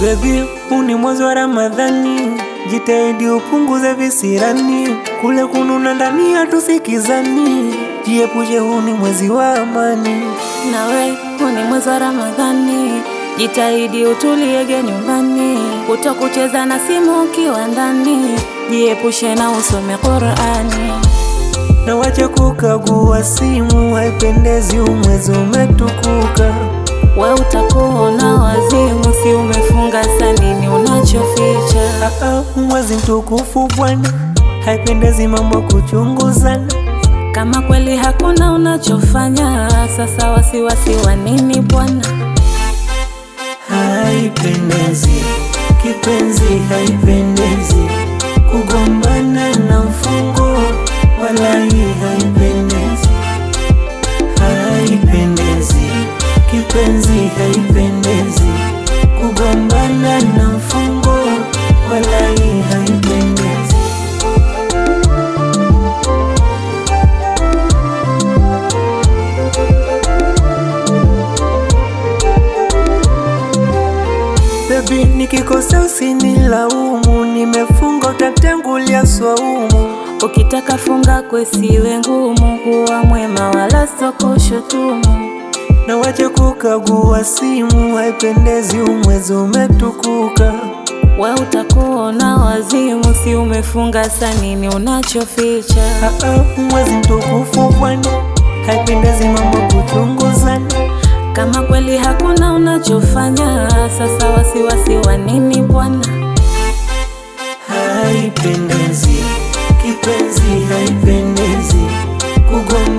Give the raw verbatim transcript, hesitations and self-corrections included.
Baby, huu ni mwezi wa Ramadhani, jitahidi upunguze visirani, kule kununa ndani hatusikizani, jiepushe, huu ni mwezi wa amani. Nawe, huu ni mwezi wa Ramadhani, jitahidi utuliege nyumbani, kutokucheza na simu ukiwa ndani, jiepushe na usome Qur'ani. Na wache kukagua simu, haipendezi, huu mwezi umetukuka. We utakuwa na wazimu, si umefunga saa nini unachoficha? Ah ah, mwezi mtukufu bwana, haipendezi mambo kuchunguzana. Kama kweli hakuna unachofanya, sasa wasiwasi wa nini bwana? Haipendezi kipenzi, haipendezi kugombana na mfungo, wallahi haipendezi. Haipendezi kipenzi, haipendezi kugombana na mfungo, wallahi haipendezi. Baby, nikikosa usinilaumu, nimefunga utatangulia swaumu. Ukitaka funga kwesiwe ngumu, kuwa mwema wala soko shutumu. Na wache kukagua simu, haipendezi, umwezi umetukuka. We utakuwa na wazimu, si umefunga saa nini unachoficha? Ah ah, mwezi mtukufu bwana, haipendezi mambo kuchunguzana. Kama kweli hakuna unachofanya, sasa wasiwasi wa nini bwana? Haipendezi kipenzi, haipendezi kugombana